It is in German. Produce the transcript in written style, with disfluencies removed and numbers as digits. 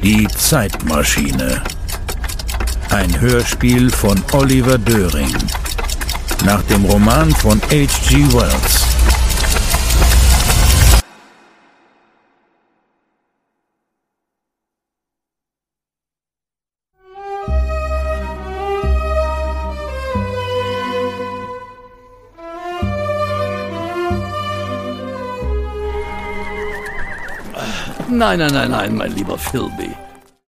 Die Zeitmaschine. Ein Hörspiel von Oliver Döring. Nach dem Roman von H.G. Wells. Nein, mein lieber Philby.